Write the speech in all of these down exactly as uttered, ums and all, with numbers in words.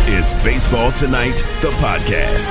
is Baseball Tonight, the podcast.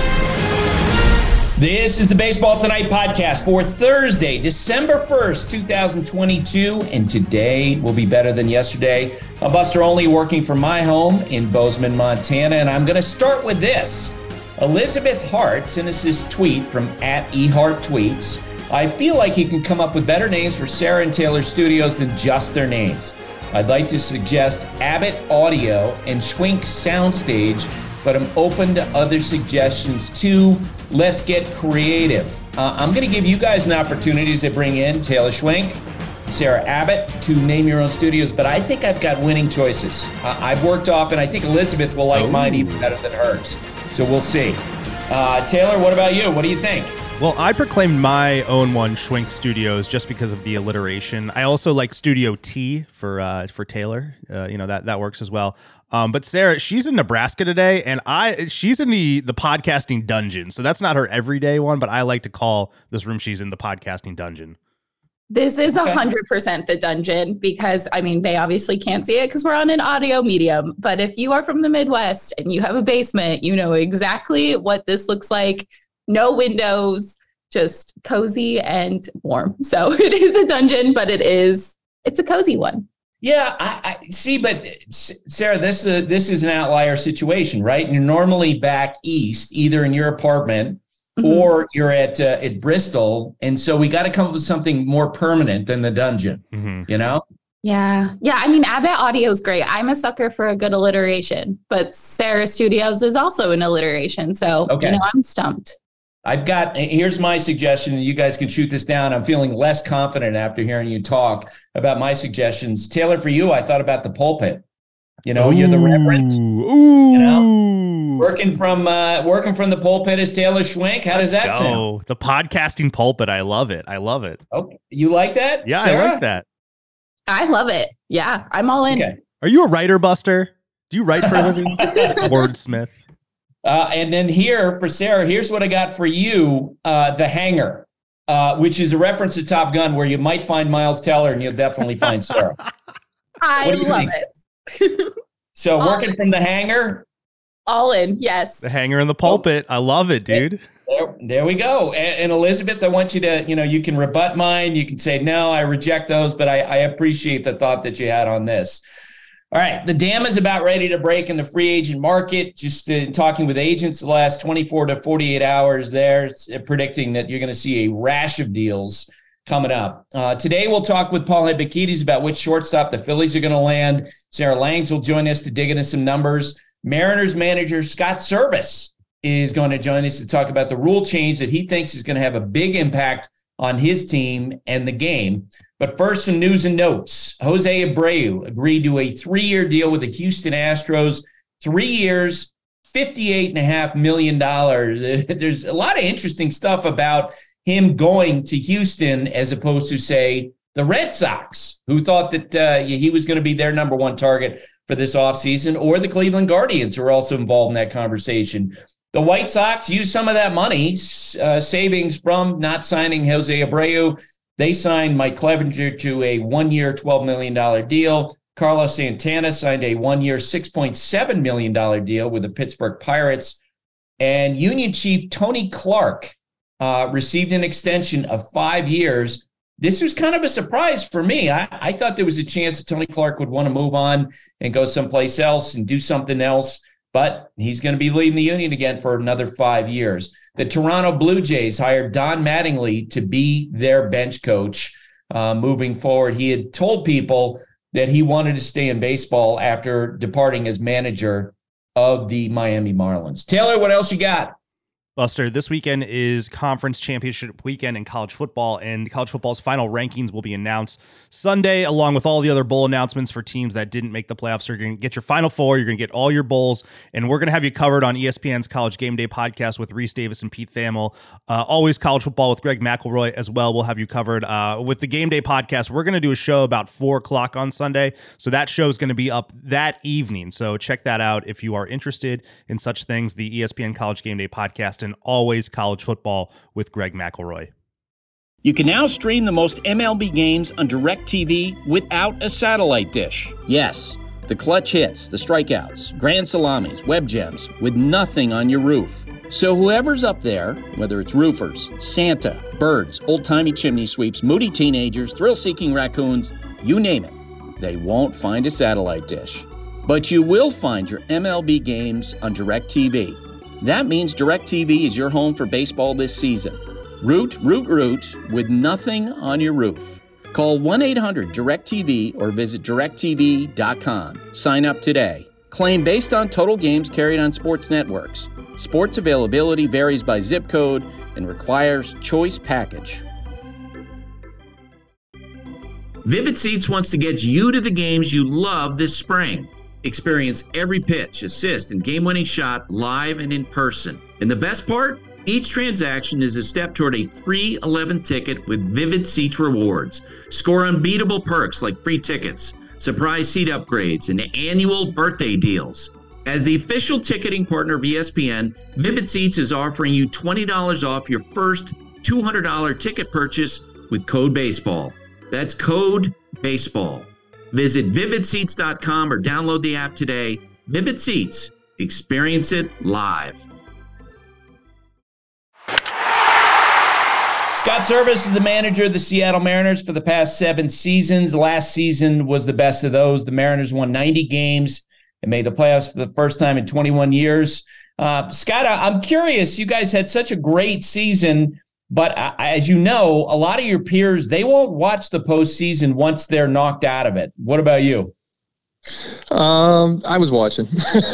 This is the Baseball Tonight podcast for Thursday, December first, twenty twenty-two, and today will be better than yesterday. I'm Buster Olney, working from my home in Bozeman, Montana, and I'm going to start with this. Elizabeth Hart sent us this tweet from at eHartTweets. I feel like you can come up with better names for Sarah and Taylor Studios than just their names. I'd like to suggest Abbott Audio and Schwink Soundstage, but I'm open to other suggestions too. Let's get creative. Uh, I'm going to give you guys an opportunity to bring in Taylor Schwink, Sarah Abbott to name your own studios, but I think I've got winning choices. Uh, I've worked off, and I think Elizabeth will like oh. mine even better than hers. So we'll see. Uh, Taylor, what about you? What do you think? Well, I proclaimed my own one, Schwink Studios, just because of the alliteration. I also like Studio T for uh, for Taylor. Uh, you know, that that works as well. Um, but Sarah, she's in Nebraska today, and I she's in the the podcasting dungeon. So that's not her everyday one, but I like to call this room she's in the podcasting dungeon. This is one hundred percent the dungeon because, I mean, they obviously can't see it because we're on an audio medium. But if you are from the Midwest and you have a basement, you know exactly what this looks like. No windows, just cozy and warm. So it is a dungeon, but it is, it's a cozy one. Yeah, I, I see, but Sarah, this uh, this is an outlier situation, right? You're normally back east, either in your apartment mm-hmm. or you're at uh, at Bristol, and so we got to come up with something more permanent than the dungeon. Mm-hmm. You know? Yeah, yeah. I mean, Abbott Audio is great. I'm a sucker for a good alliteration, but Sarah Studios is also an alliteration. So okay. you know, I'm stumped. I've got, here's my suggestion, and you guys can shoot this down. I'm feeling less confident after hearing you talk about my suggestions. Taylor, for you, I thought about the pulpit. You know, ooh, you're the reverend. Ooh. You know, working from uh, working from the pulpit is Taylor Schwink. How does that Let's sound? go. The podcasting pulpit. I love it. I love it. Oh, you like that? Yeah, Sarah? I like that. I love it. Yeah, I'm all in. Okay. Are you a writer, Buster? Do you write for a living? Wordsmith. Uh, and then here for Sarah, here's what I got for you, uh, The Hangar, uh, which is a reference to Top Gun where you might find Miles Teller and you'll definitely find Sarah. I love think? it. So all working in. From The Hangar. All in, yes. The Hangar in the pulpit. I love it, dude. There, there we go. And, and Elizabeth, I want you to, you know, you can rebut mine. You can say, no, I reject those, but I, I appreciate the thought that you had on this. All right, the dam is about ready to break in the free agent market. Just uh, talking with agents the last twenty-four to forty-eight hours there, uh, predicting that you're going to see a rash of deals coming up. Uh, today, we'll talk with Paul Hidbekides about which shortstop the Phillies are going to land. Sarah Langs will join us to dig into some numbers. Mariners manager Scott Servais is going to join us to talk about the rule change that he thinks is going to have a big impact on his team and the game. But first, some news and notes. Jose Abreu agreed to a three-year deal with the Houston Astros. Three years, fifty-eight point five million dollars. There's a lot of interesting stuff about him going to Houston as opposed to, say, the Red Sox, who thought that uh, he was going to be their number one target for this offseason, or the Cleveland Guardians, who are also involved in that conversation. The White Sox used some of that money, uh, savings from not signing Jose Abreu. They signed Mike Clevenger to a one-year, twelve million dollars deal. Carlos Santana signed a one-year, six point seven million dollars deal with the Pittsburgh Pirates. And Union Chief Tony Clark uh, received an extension of five years. This was kind of a surprise for me. I, I thought there was a chance that Tony Clark would want to move on and go someplace else and do something else. But he's going to be leading the Union again for another five years. The Toronto Blue Jays hired Don Mattingly to be their bench coach uh, moving forward. He had told people that he wanted to stay in baseball after departing as manager of the Miami Marlins. Taylor, what else you got? Buster, this weekend is conference championship weekend in college football, and college football's final rankings will be announced Sunday, along with all the other bowl announcements for teams that didn't make the playoffs. So you're going to get your Final Four, you're going to get all your bowls, and we're going to have you covered on E S P N's College Game Day podcast with Reese Davis and Pete Thamel. Uh, always college football with Greg McElroy as well. We'll have you covered. Uh, with the Game Day podcast, we're going to do a show about four o'clock on Sunday, so that show is going to be up that evening. So check that out if you are interested in such things, the E S P N College Game Day podcast, and always college football with Greg McElroy. You can now stream the most M L B games on DirecTV without a satellite dish. Yes, The clutch hits, the strikeouts, grand salamis, web gems, with nothing on your roof. So whoever's up there, whether it's roofers, Santa, birds, old-timey chimney sweeps, moody teenagers, thrill-seeking raccoons, you name it, they won't find a satellite dish. But you will find your M L B games on DirecTV. That means DirecTV is your home for baseball this season. Root, root, root, with nothing on your roof. Call one eight hundred direct T V or visit direct T V dot com. Sign up today. Claim based on total games carried on sports networks. Sports availability varies by zip code and requires choice package. Vivid Seats wants to get you to the games you love this spring. Experience every pitch, assist, and game-winning shot live and in person. And the best part? Each transaction is a step toward a free eleventh ticket with Vivid Seats rewards. Score unbeatable perks like free tickets, surprise seat upgrades, and annual birthday deals. As the official ticketing partner of E S P N, Vivid Seats is offering you twenty dollars off your first two hundred dollars ticket purchase with code BASEBALL. That's code BASEBALL. Visit vivid seats dot com or download the app today. Vivid Seats. Experience it live. Scott Servais is the manager of the Seattle Mariners for the past seven seasons. Last season was the best of those. The Mariners won ninety games and made the playoffs for the first time in twenty-one years. Uh, Scott, I'm curious. You guys had such a great season, but as you know, a lot of your peers, they won't watch the postseason once they're knocked out of it. What about you? Um, I was watching.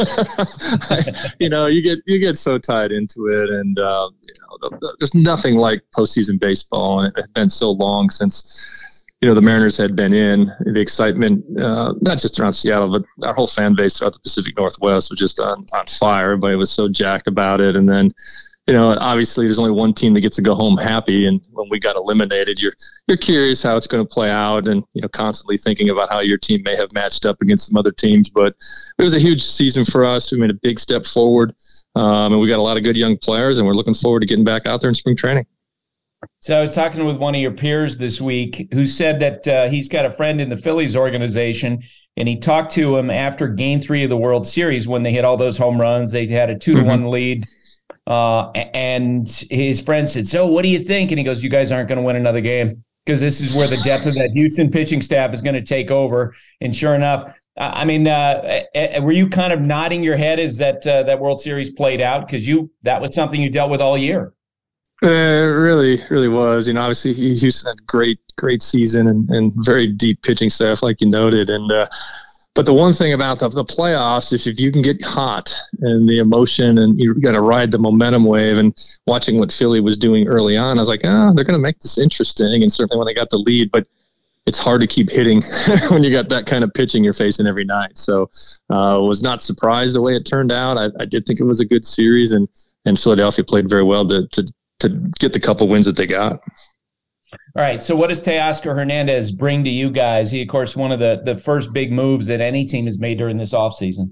I, you know, you get you get so tied into it, and uh, you know, there's nothing like postseason baseball, and it had been so long since you know the Mariners had been in. The excitement, uh, not just around Seattle, but our whole fan base throughout the Pacific Northwest was just on on fire. Everybody was so jacked about it, and then. You know, obviously there's only one team that gets to go home happy. And when we got eliminated, you're you're curious how it's going to play out and, you know, constantly thinking about how your team may have matched up against some other teams. But it was a huge season for us. We made a big step forward. Um, and we got a lot of good young players, and we're looking forward to getting back out there in spring training. So I was talking with one of your peers this week who said that uh, he's got a friend in the Phillies organization, and he talked to him after game three of the World Series when they hit all those home runs. They had a two to one mm-hmm. lead. Uh, and his friend said, so what do you think? And he goes, you guys aren't going to win another game because this is where the depth of that Houston pitching staff is going to take over. And sure enough, I mean, uh, were you kind of nodding your head as that uh, that World Series played out? Because you that was something you dealt with all year. Uh, it really, really was. You know, obviously Houston had a great, great season and, and very deep pitching staff, like you noted. And, uh, But the one thing about the, the playoffs is if you can get hot and the emotion and you got to ride the momentum wave, and watching what Philly was doing early on, I was like, oh, they're going to make this interesting. And certainly when they got the lead, but it's hard to keep hitting when you got that kind of pitching you're facing every night. So I uh, was not surprised the way it turned out. I, I did think it was a good series, and, and Philadelphia played very well to, to, to get the couple wins that they got. All right. So what does Teoscar Hernandez bring to you guys? He, of course, one of the, the first big moves that any team has made during this offseason.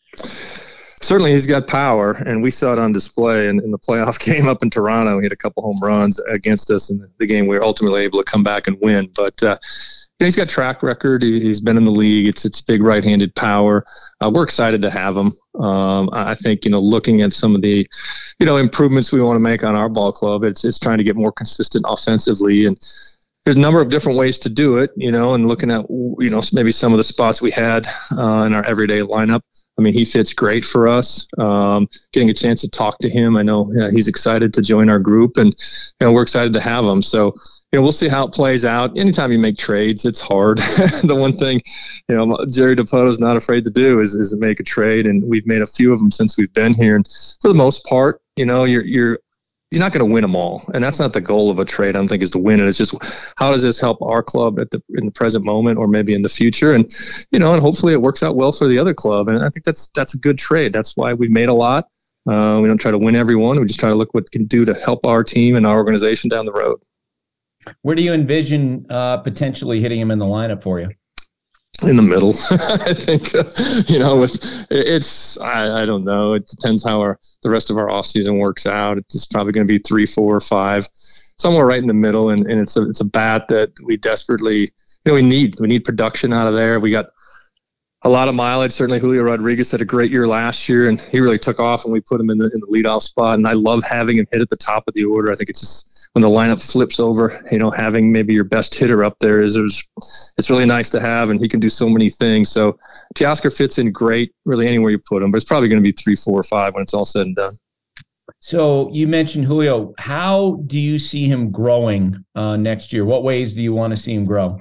Certainly he's got power, and we saw it on display in, in the playoff game up in Toronto. He had a couple home runs against us in the game we were ultimately able to come back and win. But uh, you know, he's got track record. He, he's been in the league. It's it's big right-handed power. Uh, we're excited to have him. Um, I think, you know, looking at some of the, you know, improvements we want to make on our ball club, it's it's trying to get more consistent offensively. And there's a number of different ways to do it, you know, and looking at, you know, maybe some of the spots we had uh, in our everyday lineup. I mean, he fits great for us. Um, getting a chance to talk to him, I know yeah, he's excited to join our group, and you know, we're excited to have him. So, you know, we'll see how it plays out. Anytime you make trades, it's hard. The one thing, you know, Jerry Dipoto is not afraid to do is is make a trade, and we've made a few of them since we've been here. And for the most part, you know, you're you're you're not going to win them all, and that's not the goal of a trade. I don't think is to win it. It's just how does this help our club at the in the present moment, or maybe in the future, and you know, and hopefully it works out well for the other club. And I think that's that's a good trade. That's why we've made a lot. Uh, we don't try to win every one. We just try to look what it can do to help our team and our organization down the road. Where do you envision uh, potentially hitting him in the lineup for you? In the middle. I think, uh, you know, with it's, I, I don't know. It depends how our, the rest of our off season works out. It's probably going to be three, four, five, somewhere right in the middle. And, and it's a, it's a bat that we desperately, you know, we need, we need production out of there. We got, a lot of mileage. Certainly Julio Rodriguez had a great year last year, and he really took off when we put him in the in the leadoff spot. And I love having him hit at the top of the order. I think it's just when the lineup flips over, you know, having maybe your best hitter up there is it's really nice to have, and he can do so many things. So Teoscar fits in great, really anywhere you put him, but it's probably going to be three, four, or five when it's all said and done. So you mentioned Julio. How do you see him growing uh, next year? What ways do you want to see him grow?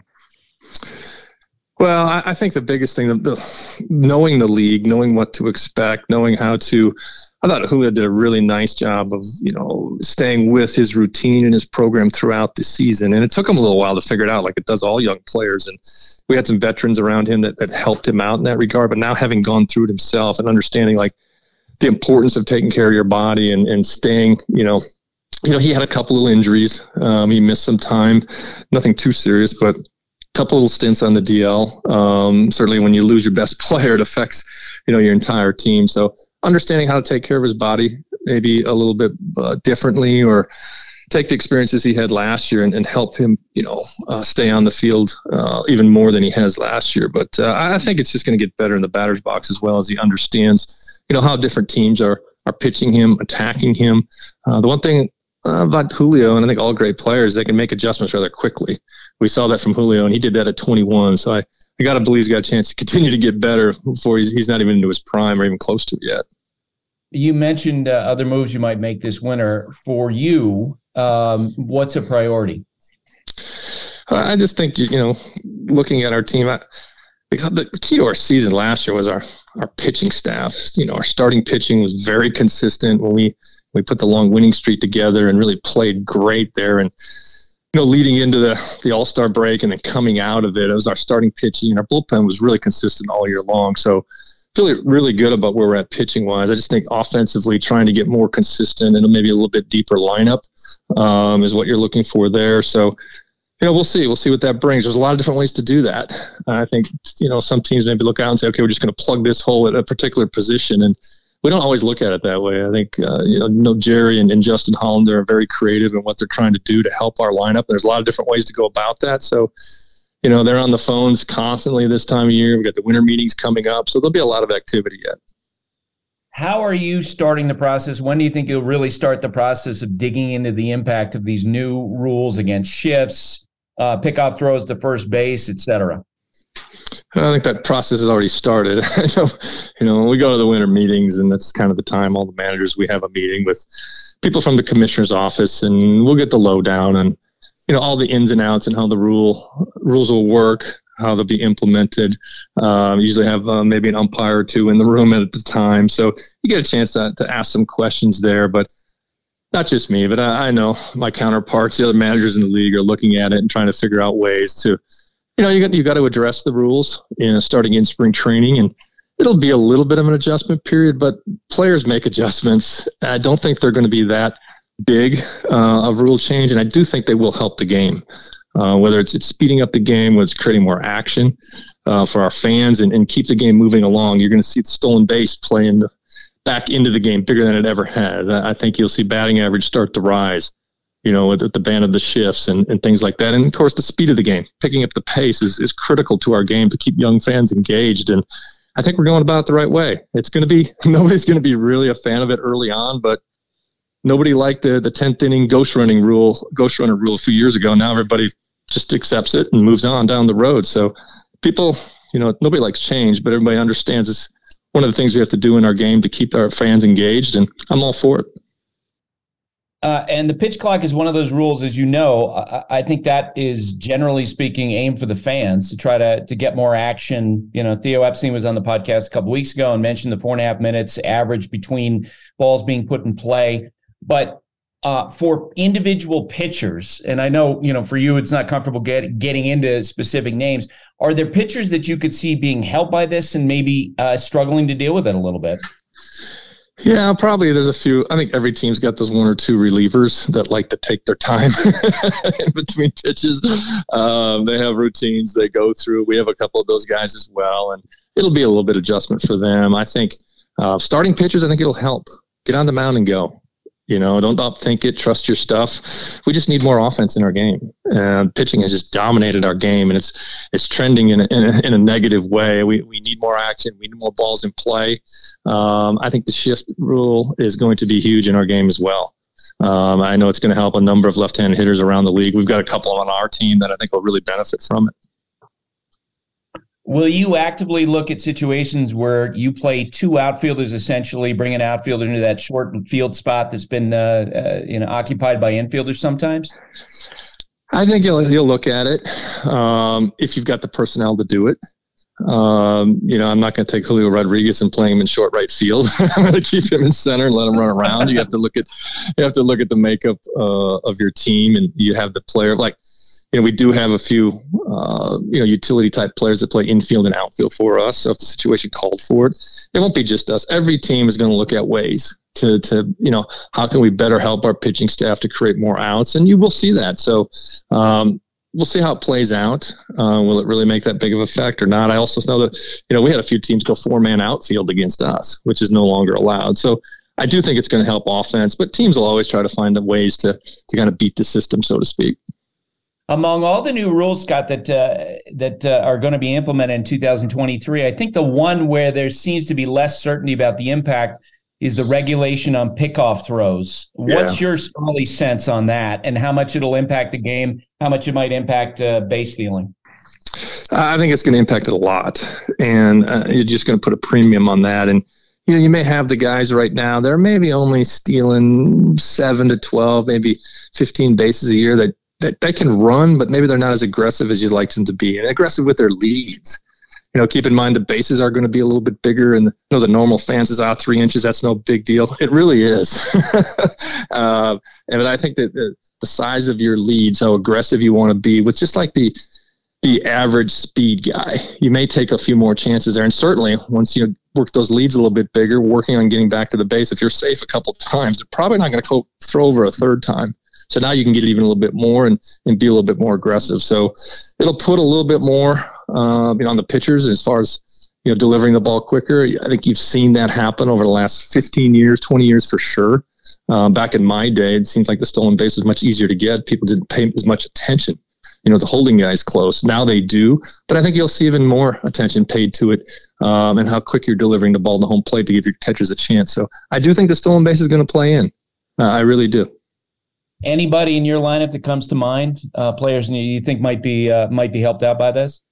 Well, I, I think the biggest thing, the, the, knowing the league, knowing what to expect, knowing how to, I thought Julio did a really nice job of, you know, staying with his routine and his program throughout the season. And it took him a little while to figure it out, like it does all young players. And we had some veterans around him that, that helped him out in that regard. But now having gone through it himself and understanding like the importance of taking care of your body and, and staying, you know, you know, he had a couple of injuries. Um, he missed some time, nothing too serious, but couple of stints on the D L. Um, certainly when you lose your best player, it affects, you know, your entire team. So understanding how to take care of his body, maybe a little bit uh, differently, or take the experiences he had last year and, and help him, you know, uh, stay on the field uh, even more than he has last year. But uh, I think it's just going to get better in the batter's box as well as he understands, you know, how different teams are, are pitching him, attacking him. Uh, the one thing Uh, about Julio, and I think all great players, they can make adjustments rather quickly. We saw that from Julio, and he did that at twenty-one. So I, I got to believe he's got a chance to continue to get better before he's, he's not even into his prime or even close to it yet. You mentioned uh, other moves you might make this winter. For you, um, what's a priority? I just think, you know, looking at our team, I, the key to our season last year was our, our pitching staff. You know, our starting pitching was very consistent when we We put the long winning streak together and really played great there. And, you know, leading into the, the All-Star break and then coming out of it, it was our starting pitching. And our bullpen was really consistent all year long. So feeling really good about where we're at pitching-wise. I just think offensively trying to get more consistent and maybe a little bit deeper lineup um, is what you're looking for there. So, you know, we'll see. We'll see what that brings. There's a lot of different ways to do that. I think, you know, some teams maybe look out and say, okay, we're just going to plug this hole at a particular position. And we don't always look at it that way. I think, uh, you know, know, Jerry and, and Justin Hollander are very creative in what they're trying to do to help our lineup. There's a lot of different ways to go about that. So, you know, they're on the phones constantly this time of year. We've got the winter meetings coming up. So there'll be a lot of activity yet. How are you starting the process? When do you think you'll really start the process of digging into the impact of these new rules against shifts, uh, pickoff throws to first base, et cetera? I think that process has already started. You know, when we go to the winter meetings, and that's kind of the time all the managers, we have a meeting with people from the commissioner's office, and we'll get the lowdown and, you know, all the ins and outs and how the rule rules will work, how they'll be implemented. Um, usually have uh, maybe an umpire or two in the room at the time. So you get a chance to, to ask some questions there, but not just me, but I, I know my counterparts, the other managers in the league are looking at it and trying to figure out ways to, you know, you got you got to address the rules, you know, starting in spring training, and it'll be a little bit of an adjustment period, but players make adjustments. I don't think they're going to be that big uh, of rule change, and I do think they will help the game, uh, whether it's, it's speeding up the game, whether it's creating more action uh, for our fans and, and keep the game moving along. You're going to see the stolen base playing back into the game bigger than it ever has. I, I think you'll see batting average start to rise, you know, with the ban of the shifts and, and things like that. And of course, the speed of the game, picking up the pace is, is critical to our game to keep young fans engaged. And I think we're going about it the right way. It's going to be, nobody's going to be really a fan of it early on, but nobody liked the, the tenth inning ghost running rule, ghost runner rule a few years ago. Now everybody just accepts it and moves on down the road. So people, you know, nobody likes change, but everybody understands it's one of the things we have to do in our game to keep our fans engaged. And I'm all for it. Uh, and the pitch clock is one of those rules, as you know. I, I think that is, generally speaking, aimed for the fans to try to to get more action. You know, Theo Epstein was on the podcast a couple weeks ago and mentioned the four and a half minutes average between balls being put in play. But uh, for individual pitchers, and I know, you know, for you, it's not comfortable get, getting into specific names. Are there pitchers that you could see being helped by this and maybe uh, struggling to deal with it a little bit? Yeah, probably there's a few. I think every team's got those one or two relievers that like to take their time in between pitches. Um, they have routines they go through. We have a couple of those guys as well, and it'll be a little bit adjustment for them. I think uh, starting pitchers, I think it'll help. Get on the mound and go. You know, don't upthink it. Trust your stuff. We just need more offense in our game. Uh, pitching has just dominated our game, and it's it's trending in a, in a, in a negative way. We we need more action. We need more balls in play. Um, I think the shift rule is going to be huge in our game as well. Um, I know it's going to help a number of left-handed hitters around the league. We've got a couple on our team that I think will really benefit from it. Will you actively look at situations where you play two outfielders, essentially bring an outfielder into that short field spot that's been uh, uh, you know occupied by infielders sometimes? I think you'll you'll look at it um, if you've got the personnel to do it. Um, you know, I'm not going to take Julio Rodriguez and play him in short right field. I'm going to keep him in center and let him run around. You have to look at you have to look at the makeup uh, of your team, and you have the player like. You know, we do have a few, uh, you know, utility type players that play infield and outfield for us. So if the situation called for it, it won't be just us. Every team is going to look at ways to, to, you know, how can we better help our pitching staff to create more outs? And you will see that. So um, we'll see how it plays out. Uh, will it really make that big of an effect or not? I also know that, you know, we had a few teams go four man outfield against us, which is no longer allowed. So I do think it's going to help offense, but teams will always try to find ways to, to kind of beat the system, so to speak. Among all the new rules, Scott, that uh, that uh, are going to be implemented in two thousand twenty-three, I think the one where there seems to be less certainty about the impact is the regulation on pickoff throws. Yeah. What's your early sense on that, and how much it'll impact the game, how much it might impact uh, base stealing? I think it's going to impact it a lot, and uh, you're just going to put a premium on that. And you know, you may have the guys right now, they're maybe only stealing seven to twelve, maybe fifteen bases a year that That they can run, but maybe they're not as aggressive as you'd like them to be, and aggressive with their leads. You know, keep in mind the bases are going to be a little bit bigger, and you know the normal fence is out three inches. That's no big deal. It really is. uh, and I think that the, the size of your leads, how aggressive you want to be, with just like the the average speed guy, you may take a few more chances there. And certainly, once you work those leads a little bit bigger, working on getting back to the base, if you're safe a couple of times, they're probably not going to throw over a third time. So now you can get even a little bit more and, and be a little bit more aggressive. So it'll put a little bit more uh, you know, on the pitchers as far as you know delivering the ball quicker. I think you've seen that happen over the last fifteen years, twenty years for sure. Uh, back in my day, it seems like the stolen base was much easier to get. People didn't pay as much attention, you know, to holding guys close. Now they do, but I think you'll see even more attention paid to it um, and how quick you're delivering the ball to home plate to give your catchers a chance. So I do think the stolen base is going to play in. Uh, I really do. Anybody in your lineup that comes to mind, uh, players you think might be uh, might be helped out by this?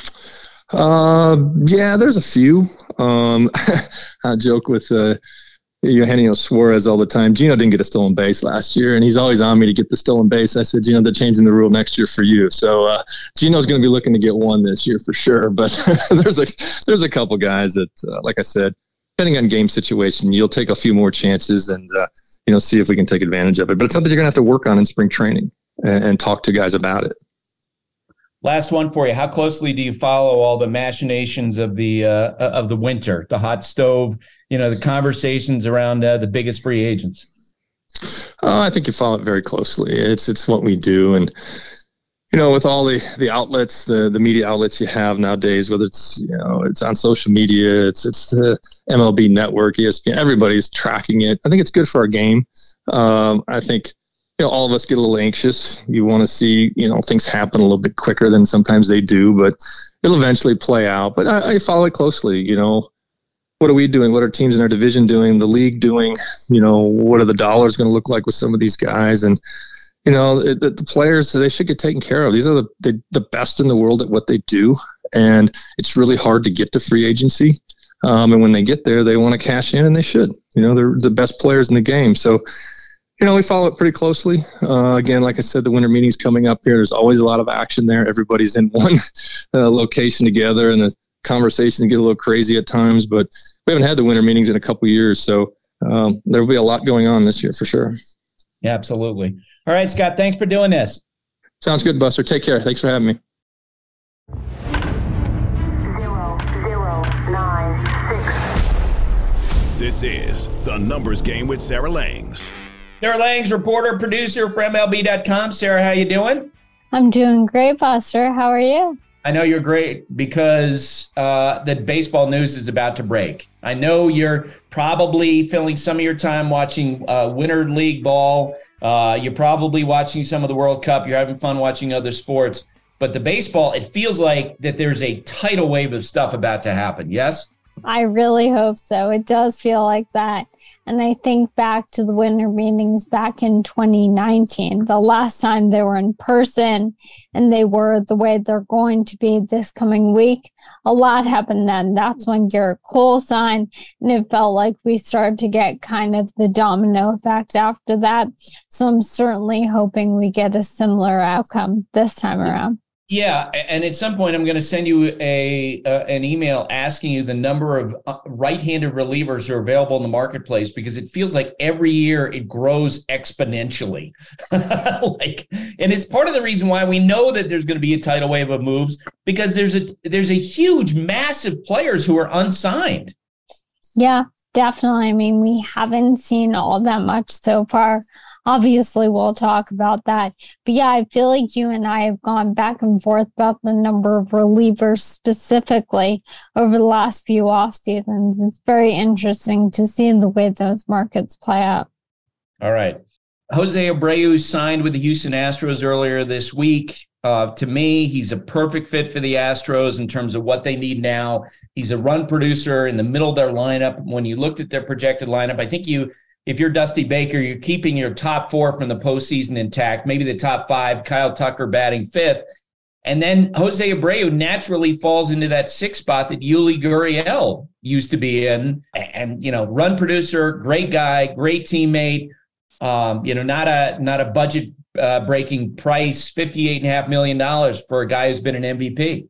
Uh, yeah, there's a few. Um, I joke with uh, Eugenio Suarez all the time. Gino didn't get a stolen base last year, and he's always on me to get the stolen base. I said, Gino, they're changing the rule next year for you. So uh, Gino's going to be looking to get one this year for sure. But there's a there's a couple guys that, uh, like I said, depending on game situation, you'll take a few more chances and uh, you know, see if we can take advantage of it. But it's something you're going to have to work on in spring training and, and talk to guys about it. Last one for you. How closely do you follow all the machinations of the uh, of the winter, the hot stove, you know, the conversations around uh, the biggest free agents? Uh, I think you follow it very closely. It's it's what we do. And, you know, with all the, the outlets, the, the media outlets you have nowadays, whether it's, you know, it's on social media, it's it's the M L B Network, E S P N, everybody's tracking it. I think it's good for our game. Um, I think, you know, all of us get a little anxious. You want to see, you know, things happen a little bit quicker than sometimes they do, but it'll eventually play out. But I, I follow it closely. You know, what are we doing? What are teams in our division doing? The league doing? You know, what are the dollars going to look like with some of these guys? And you know, the, the players, they should get taken care of. These are the, the the best in the world at what they do, and it's really hard to get to free agency. Um, and when they get there, they want to cash in, and they should. You know, they're the best players in the game. So, you know, we follow it pretty closely. Uh, again, like I said, the winter meeting's coming up here. There's always a lot of action there. Everybody's in one uh, location together, and the conversations get a little crazy at times. But we haven't had the winter meetings in a couple of years, so um, there will be a lot going on this year for sure. Yeah, absolutely. All right, Scott, thanks for doing this. Sounds good, Buster. Take care. Thanks for having me. Zero, zero, nine, six. This is The Numbers Game with Sarah Langs. Sarah Langs, reporter, producer for M L B dot com. Sarah, how you doing? I'm doing great, Buster. How are you? I know you're great because uh, the baseball news is about to break. I know you're probably filling some of your time watching uh, Winter League ball. Uh, you're probably watching some of the World Cup. You're having fun watching other sports. But the baseball, it feels like that there's a tidal wave of stuff about to happen. Yes? I really hope so. It does feel like that. And I think back to the winter meetings back in twenty nineteen, the last time they were in person and they were the way they're going to be this coming week. A lot happened then. That's when Garrett Cole signed, and it felt like we started to get kind of the domino effect after that. So I'm certainly hoping we get a similar outcome this time around. Yeah, and at some point I'm going to send you a uh, an email asking you the number of uh, right-handed relievers who are available in the marketplace, because it feels like every year it grows exponentially. like, and it's part of the reason why we know that there's going to be a tidal wave of moves, because there's a there's a huge, massive players who are unsigned. Yeah, definitely. I mean, we haven't seen all that much so far. Obviously, we'll talk about that. But yeah, I feel like you and I have gone back and forth about the number of relievers specifically over the last few off seasons. It's very interesting to see the way those markets play out. All right. Jose Abreu signed with the Houston Astros earlier this week. Uh, to me, he's a perfect fit for the Astros in terms of what they need now. He's a run producer in the middle of their lineup. When you looked at their projected lineup, I think you If you're Dusty Baker, you're keeping your top four from the postseason intact, maybe the top five, Kyle Tucker batting fifth. And then Jose Abreu naturally falls into that sixth spot that Yuli Gurriel used to be in. And, you know, run producer, great guy, great teammate, um, you know, not a not a budget uh, breaking price, fifty-eight point five million dollars for a guy who's been an M V P.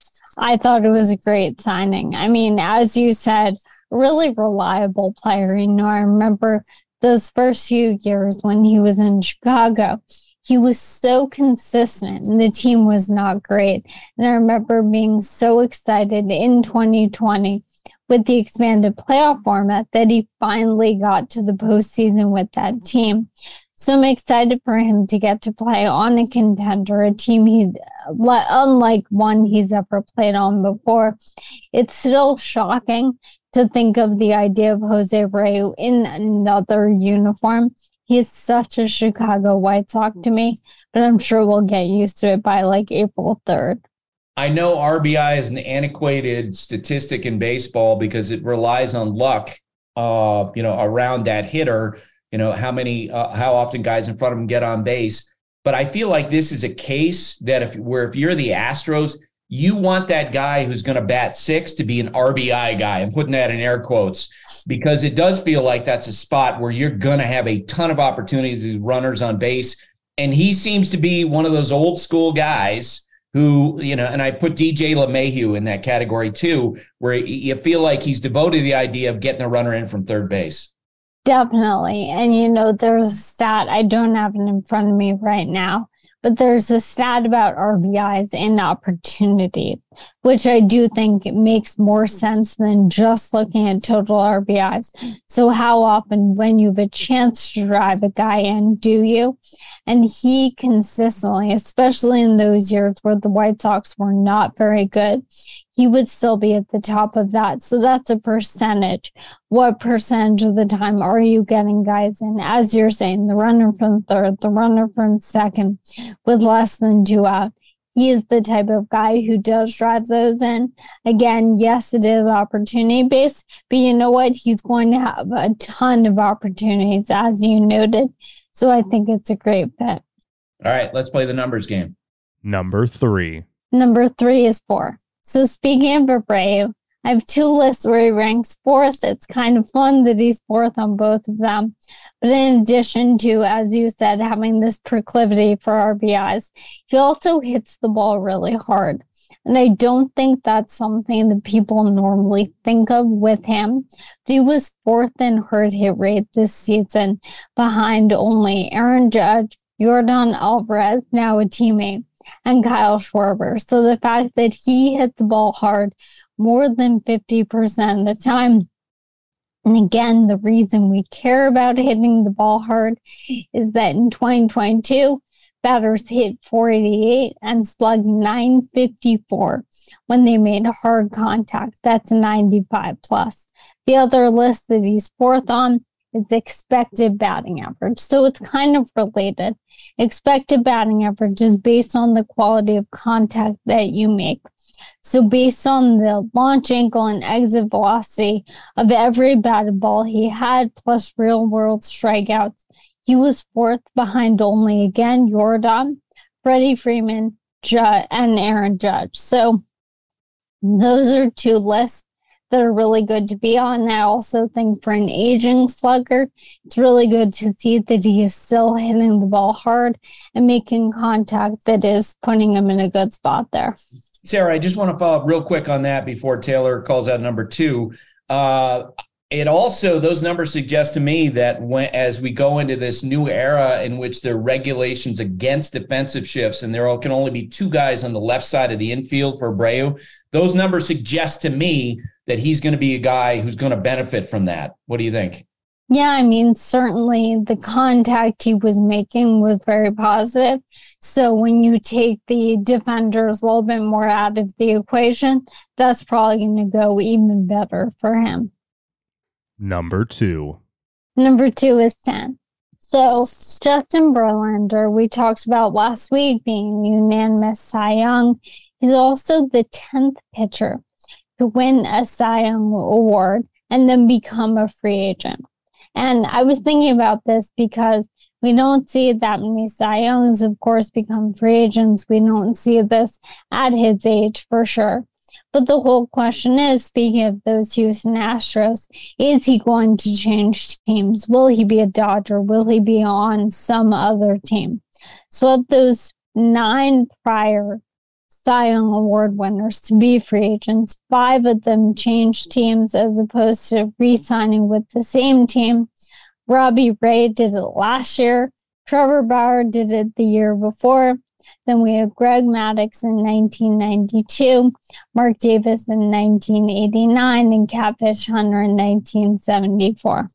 I thought it was a great signing. I mean, as you said, really reliable player. You know, I remember those first few years when he was in Chicago, he was so consistent and the team was not great. And I remember being so excited in twenty twenty with the expanded playoff format that he finally got to the postseason with that team. So I'm excited for him to get to play on a contender, a team he, unlike one he's ever played on before. It's still shocking to think of the idea of Jose Abreu in another uniform. He's such a Chicago White Sox to me, but I'm sure we'll get used to it by like April third. I know R B I is an antiquated statistic in baseball because it relies on luck, uh, you know, around that hitter, you know, how many, uh, how often guys in front of him get on base. But I feel like this is a case that if where if you're the Astros, you want that guy who's going to bat six to be an R B I guy. I'm putting that in air quotes because it does feel like that's a spot where you're going to have a ton of opportunities with runners on base. And he seems to be one of those old school guys who, you know, and I put D J LeMahieu in that category too, where you feel like he's devoted to the idea of getting a runner in from third base. Definitely. And, you know, there's a stat, I don't have it in front of me right now, but there's a stat about R B Is and opportunities, which I do think it makes more sense than just looking at total R B Is. So how often when you have a chance to drive a guy in, do you? And he consistently, especially in those years where the White Sox were not very good, he would still be at the top of that. So that's a percentage. What percentage of the time are you getting guys in? As you're saying, the runner from third, the runner from second with less than two out. He is the type of guy who does drive those in. Again, yes, it is opportunity based, but you know what? He's going to have a ton of opportunities, as you noted. So I think it's a great fit. All right, let's play the numbers game. Number three. Number three is four. So speaking of Abreu, I have two lists where he ranks fourth. It's kind of fun that he's fourth on both of them. But in addition to, as you said, having this proclivity for R B Is, he also hits the ball really hard. And I don't think that's something that people normally think of with him. But he was fourth in hard hit rate this season, behind only Aaron Judge, Yordan Alvarez, now a teammate, and Kyle Schwarber. So the fact that he hit the ball hard more than fifty percent of the time, and again, the reason we care about hitting the ball hard is that in twenty twenty-two, batters hit four eighty-eight and slugged nine fifty-four when they made hard contact. That's ninety-five plus. The other list that he's fourth on is expected batting average. So it's kind of related. Expected batting average is based on the quality of contact that you make. So based on the launch angle and exit velocity of every batted ball he had, plus real-world strikeouts, he was fourth behind only, again, Yordan, Freddie Freeman, Judd, and Aaron Judge. So those are two lists that are really good to be on. I also think for an aging slugger, it's really good to see that he is still hitting the ball hard and making contact that is putting him in a good spot there. Sarah, I just want to follow up real quick on that before Taylor calls out number two. Uh, it also, those numbers suggest to me that when, as we go into this new era in which there are regulations against defensive shifts, and there can only be two guys on the left side of the infield for Abreu, those numbers suggest to me that he's going to be a guy who's going to benefit from that. What do you think? Yeah, I mean, certainly the contact he was making was very positive. So when you take the defenders a little bit more out of the equation, that's probably going to go even better for him. Number two. Number two is ten. So Justin Verlander, we talked about last week being unanimous Cy Young. He's also the tenth pitcher to win a Cy Young award and then become a free agent. And I was thinking about this because we don't see that many Cy Youngs, of course, become free agents. We don't see this at his age for sure. But the whole question is, speaking of those Houston Astros, is he going to change teams? Will he be a Dodger? Will he be on some other team? So of those nine prior Cy Young Award winners to be free agents, five of them changed teams as opposed to re-signing with the same team. Robbie Ray did it last year. Trevor Bauer did it the year before. Then we have Greg Maddux in nineteen ninety-two, Mark Davis in nineteen eighty-nine, and Catfish Hunter in nineteen seventy-four.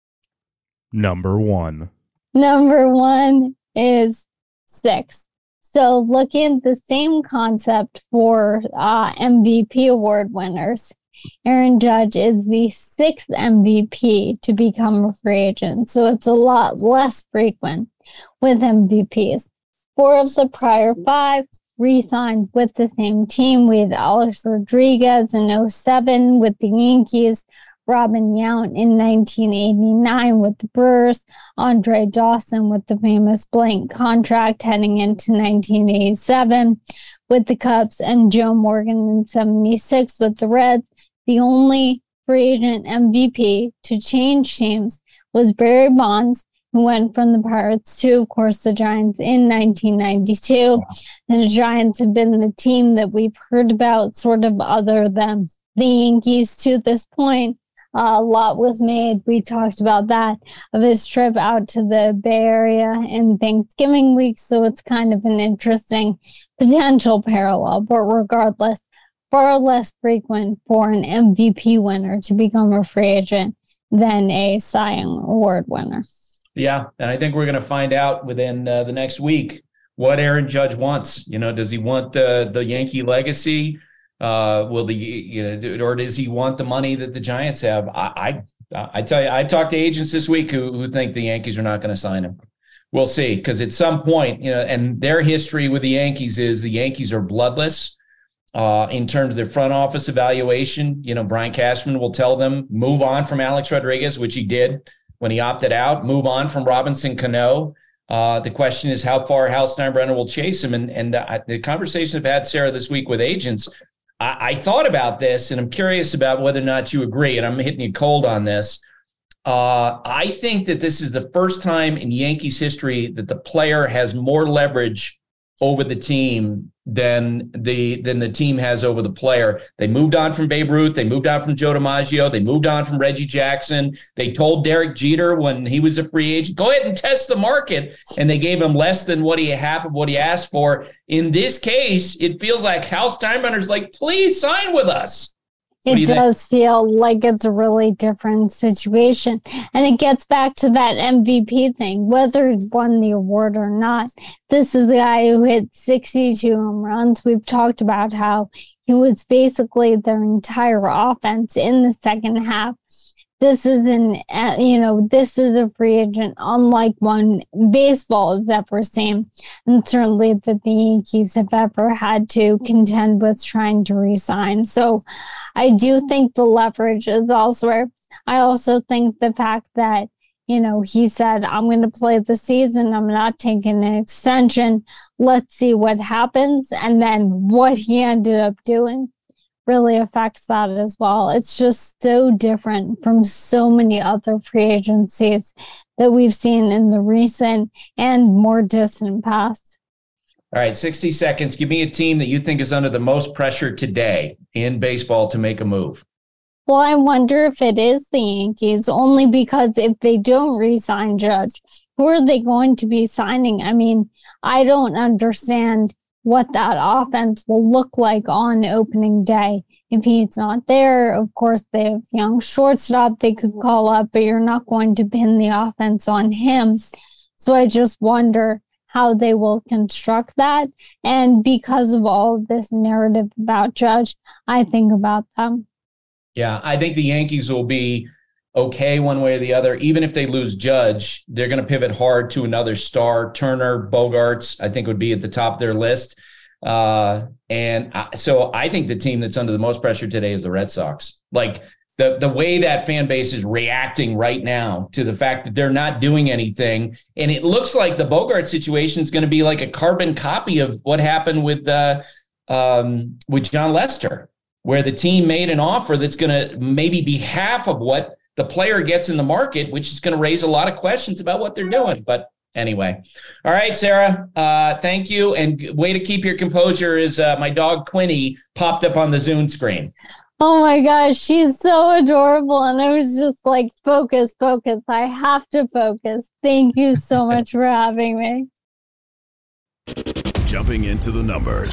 Number one. Number one is six. So looking at the same concept for uh, M V P award winners, Aaron Judge is the sixth M V P to become a free agent. So it's a lot less frequent with M V Ps. Four of the prior five re-signed with the same team. We had Alex Rodriguez in oh seven with the Yankees, Robin Yount in nineteen eighty-nine with the Brewers, Andre Dawson with the famous blank contract heading into nineteen eighty-seven with the Cubs, and Joe Morgan in seventy-six with the Reds. The only free agent M V P to change teams was Barry Bonds, who went from the Pirates to, of course, the Giants in nineteen ninety-two. And the Giants have been the team that we've heard about sort of other than the Yankees to this point. Uh, a lot was made. We talked about that, of his trip out to the Bay Area in Thanksgiving week. So it's kind of an interesting potential parallel. But regardless, far less frequent for an M V P winner to become a free agent than a Cy Young Award winner. Yeah, and I think we're going to find out within uh, the next week what Aaron Judge wants. You know, does he want the the Yankee legacy? Uh, will the you know, or does he want the money that the Giants have? I I, I tell you, I talked to agents this week who who think the Yankees are not going to sign him. We'll see, because at some point, you know, and their history with the Yankees is the Yankees are bloodless uh, in terms of their front office evaluation. You know, Brian Cashman will tell them move on from Alex Rodriguez, which he did when he opted out, move on from Robinson Cano. Uh, the question is how far Hal Steinbrenner will chase him. And, and uh, the conversation I've had, Sarah, this week with agents, I, I thought about this, and I'm curious about whether or not you agree, and I'm hitting you cold on this. Uh, I think that this is the first time in Yankees history that the player has more leverage over the team than the than the team has over the player. They moved on from Babe Ruth. They moved on from Joe DiMaggio. They moved on from Reggie Jackson. They told Derek Jeter when he was a free agent, go ahead and test the market. And they gave him less than what he half of what he asked for. In this case, it feels like Hal Steinbrenner's like, please sign with us. It does think? feel like it's a really different situation. And it gets back to that M V P thing, whether he won the award or not. This is the guy who hit sixty-two home runs. We've talked about how he was basically their entire offense in the second half. This is an, uh, you know, this is a free agent unlike one baseball has ever seen, and certainly that the Yankees have ever had to contend with trying to re-sign. So I do think the leverage is elsewhere. I also think the fact that, you know, he said, I'm going to play the season. I'm not taking an extension. Let's see what happens. And then what he ended up doing really affects that as well. It's just so different from so many other free agencies that we've seen in the recent and more distant past. All right, sixty seconds. Give me a team that you think is under the most pressure today in baseball to make a move. Well, I wonder if it is the Yankees, only because if they don't re-sign Judge, who are they going to be signing? I mean, I don't understand what that offense will look like on opening day. If he's not there, of course, they have young shortstop they could call up, but you're not going to pin the offense on him. So I just wonder how they will construct that. And because of all of this narrative about Judge, I think about them. Yeah, I think the Yankees will be okay one way or the other. Even if they lose Judge, they're going to pivot hard to another star. Turner, Bogarts, I think would be at the top of their list. Uh, and I, so I think the team that's under the most pressure today is the Red Sox. Like the, the way that fan base is reacting right now to the fact that they're not doing anything. And it looks like the Bogart situation is going to be like a carbon copy of what happened with, uh, um, with John Lester, where the team made an offer that's going to maybe be half of what the player gets in the market, which is going to raise a lot of questions about what they're doing. But anyway, all right, Sarah, uh, thank you. And way to keep your composure is uh, my dog Quinny popped up on the Zoom screen. Oh my gosh, she's so adorable. And I was just like, focus, focus. I have to focus. Thank you so much for having me. Jumping into the numbers.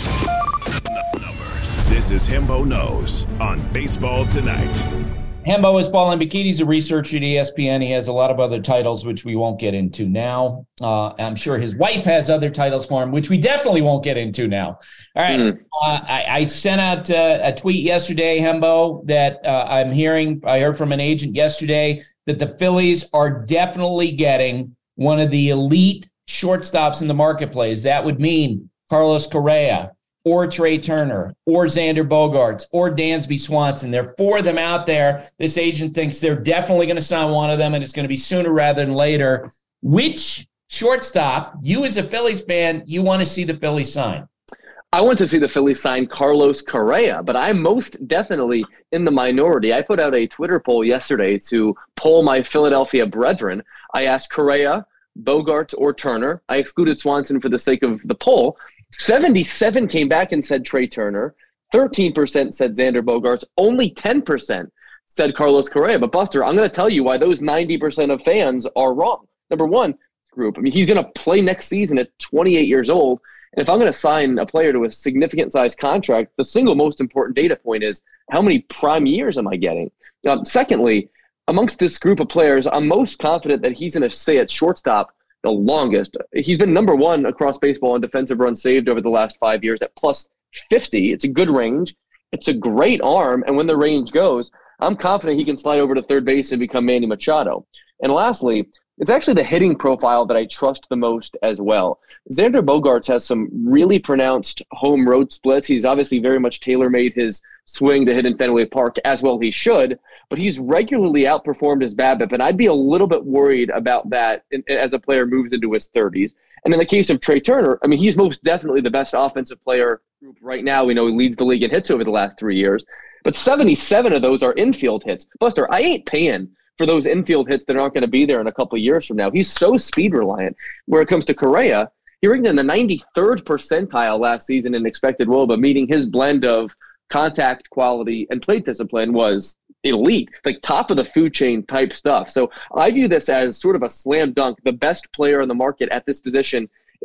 This is Hembo Knows on Baseball Tonight. Hembo is Paul Hembekides. He's a researcher at E S P N. He has a lot of other titles, which we won't get into now. Uh, I'm sure his wife has other titles for him, which we definitely won't get into now. All right. Mm. Uh, I, I sent out uh, a tweet yesterday, Hembo, that uh, I'm hearing, I heard from an agent yesterday that the Phillies are definitely getting one of the elite shortstops in the marketplace. That would mean Carlos Correa, or Trey Turner, or Xander Bogaerts, or Dansby Swanson. There are four of them out there. This agent thinks they're definitely going to sign one of them, and it's going to be sooner rather than later. Which shortstop, you as a Phillies fan, you want to see the Phillies sign? I want to see the Phillies sign Carlos Correa, but I'm most definitely in the minority. I put out a Twitter poll yesterday to poll my Philadelphia brethren. I asked Correa, Bogaerts, or Turner. I excluded Swanson for the sake of the poll. seventy-seven came back and said Trey Turner. thirteen percent said Xander Bogaerts. Only ten percent said Carlos Correa. But Buster, I'm going to tell you why those ninety percent of fans are wrong. Number one, group. I mean, he's going to play next season at twenty-eight years old. And if I'm going to sign a player to a significant size contract, the single most important data point is how many prime years am I getting? Um, secondly, amongst this group of players, I'm most confident that he's going to stay at shortstop the longest. He's been number one across baseball in defensive runs saved over the last five years at plus fifty. It's a good range. It's a great arm. And when the range goes, I'm confident he can slide over to third base and become Manny Machado. And lastly, it's actually the hitting profile that I trust the most as well. Xander Bogaerts has some really pronounced home road splits. He's obviously very much tailor-made his swing to hit in Fenway Park, as well he should, but he's regularly outperformed his BABIP, and I'd be a little bit worried about that in, as a player moves into his thirties. And in the case of Trey Turner, I mean, he's most definitely the best offensive player group right now. We know he leads the league in hits over the last three years, but seventy-seven of those are infield hits. Buster, I ain't paying for those infield hits that aren't going to be there in a couple of years from now. He's so speed reliant. Where it comes to Correa, he ranked in the ninety-third percentile last season in expected W O B A, meaning his blend of contact quality and plate discipline was elite, like top of the food chain type stuff. So I view this as sort of a slam dunk. The best player in the market at this position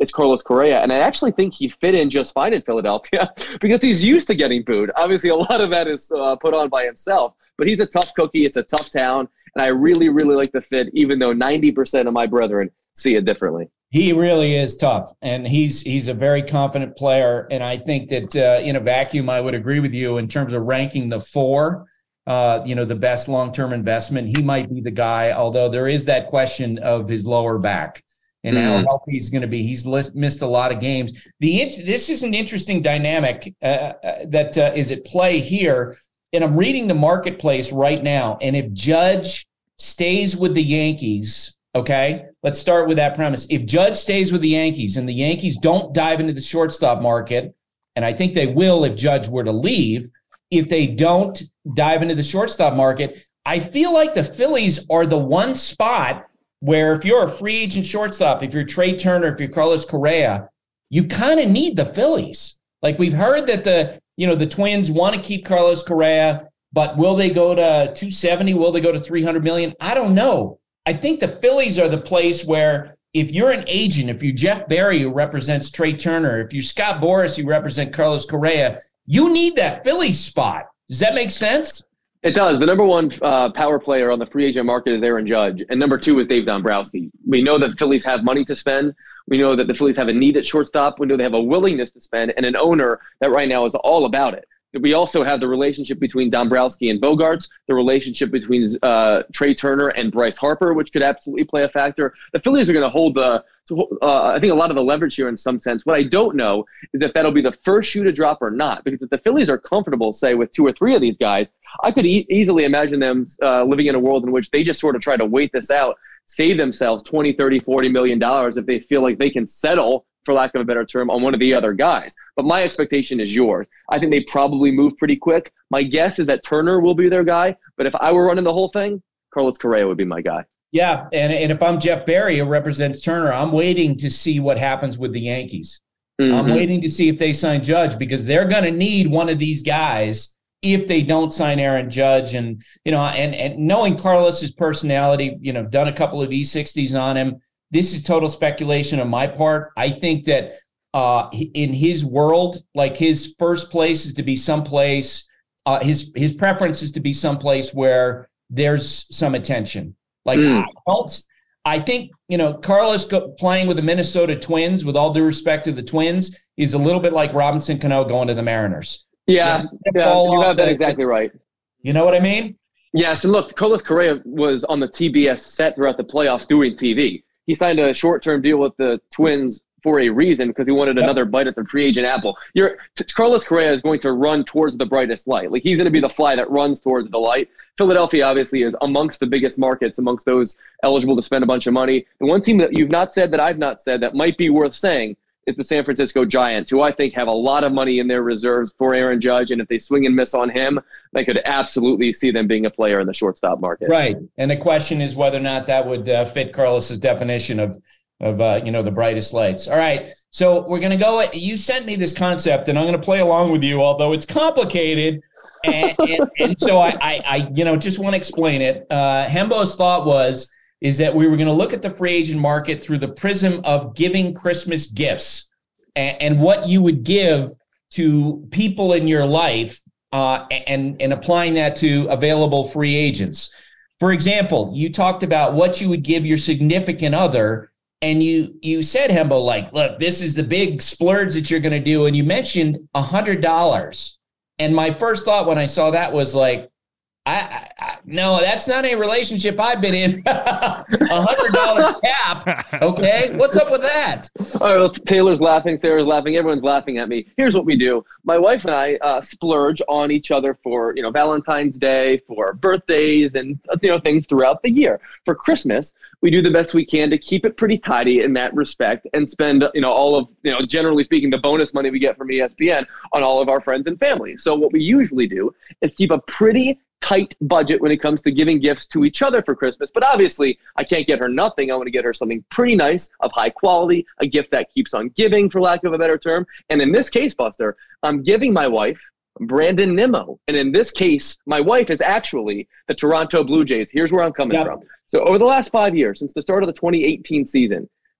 is Carlos Correa. And I actually think he'd fit in just fine in Philadelphia because he's used to getting booed. Obviously, a lot of that is uh, put on by himself, but he's a tough cookie. It's a tough town. And I really, really like the fit, even though ninety percent of my brethren see it differently. He really is tough, and he's he's a very confident player. And I think that uh, in a vacuum, I would agree with you in terms of ranking the four, uh, you know, the best long-term investment. He might be the guy, although there is that question of his lower back and mm. how healthy he's going to be. He's list, missed a lot of games. The This is an interesting dynamic uh, that uh, is at play here. And I'm reading the marketplace right now. And if Judge stays with the Yankees, okay, let's start with that premise. If Judge stays with the Yankees and the Yankees don't dive into the shortstop market, and I think they will if Judge were to leave, if they don't dive into the shortstop market, I feel like the Phillies are the one spot where if you're a free agent shortstop, if you're Trey Turner, if you're Carlos Correa, you kind of need the Phillies. Like we've heard that the, you know, the Twins want to keep Carlos Correa, but will they go to two seventy? Will they go to three hundred million? I don't know. I think the Phillies are the place where if you're an agent, if you're Jeff Berry who represents Trey Turner, if you're Scott Boras who represent Carlos Correa, you need that Phillies spot. Does that make sense? It does. The number one uh, power player on the free agent market is Aaron Judge, and number two is Dave Dombrowski. We know that the Phillies have money to spend. We know that the Phillies have a need at shortstop. We know they have a willingness to spend and an owner that right now is all about it. We also have the relationship between Dombrowski and Bogarts, the relationship between uh, Trey Turner and Bryce Harper, which could absolutely play a factor. The Phillies are going to hold the, uh, I think, a lot of the leverage here in some sense. What I don't know is if that'll be the first shoe to drop or not, because if the Phillies are comfortable, say, with two or three of these guys, I could e- easily imagine them uh, living in a world in which they just sort of try to wait this out, save themselves twenty, thirty, forty million dollars if they feel like they can settle, for lack of a better term, on one of the other guys. But my expectation is yours. I think they probably move pretty quick. My guess is that Turner will be their guy. But if I were running the whole thing, Carlos Correa would be my guy. Yeah, and, and if I'm Jeff Berry, who represents Turner, I'm waiting to see what happens with the Yankees. Mm-hmm. I'm waiting to see if they sign Judge, because they're going to need one of these guys if they don't sign Aaron Judge. And, you know, and, and knowing Carlos's personality, you know, done a couple of E sixties on him, this is total speculation on my part. I think that uh, in his world, like his first place is to be someplace, uh, his his preference is to be someplace where there's some attention. Like mm. I don't, I think, you know, Carlos go, playing with the Minnesota Twins, with all due respect to the Twins, is a little bit like Robinson Cano going to the Mariners. Yeah, you, know, yeah, you have that the, exactly right. You know what I mean? Yes, and look, Carlos Correa was on the T B S set throughout the playoffs doing T V. He signed a short-term deal with the Twins for a reason, because he wanted yep. another bite at the free agent apple. You're, Carlos Correa is going to run towards the brightest light. Like, he's going to be the fly that runs towards the light. Philadelphia obviously is amongst the biggest markets, amongst those eligible to spend a bunch of money. The one team that you've not said that I've not said that might be worth saying is the San Francisco Giants, who I think have a lot of money in their reserves for Aaron Judge. And if they swing and miss on him, they could absolutely see them being a player in the shortstop market. Right. And the question is whether or not that would uh, fit Carlos's definition of, of uh, you know, the brightest lights. All right. So we're going to go. You sent me this concept, and I'm going to play along with you, although it's complicated. And, and, and so I, I, I, you know, just want to explain it. Uh, Hembo's thought was, is that we were going to look at the free agent market through the prism of giving Christmas gifts and, and what you would give to people in your life uh, and, and applying that to available free agents. For example, you talked about what you would give your significant other, and you you said, Hembo, like, look, this is the big splurge that you're going to do, and you mentioned one hundred dollars. And my first thought when I saw that was like, I, I, I no, that's not a relationship I've been in. A hundred dollar cap. Okay. What's up with that? All right, well, Taylor's laughing. Sarah's laughing. Everyone's laughing at me. Here's what we do. My wife and I uh, splurge on each other for, you know, Valentine's Day, for birthdays, and, you know, things throughout the year. For Christmas, we do the best we can to keep it pretty tidy in that respect and spend, you know, all of, you know, generally speaking, the bonus money we get from E S P N on all of our friends and family. So what we usually do is keep a pretty tight budget when it comes to giving gifts to each other for Christmas. But obviously, I can't get her nothing. I want to get her something pretty nice, of high quality, a gift that keeps on giving, for lack of a better term. And in this case, Buster, I'm giving my wife Brandon Nimmo. And in this case, my wife is actually the Toronto Blue Jays. Here's where I'm coming yep. from. So over the last five years, since the start of the twenty eighteen season,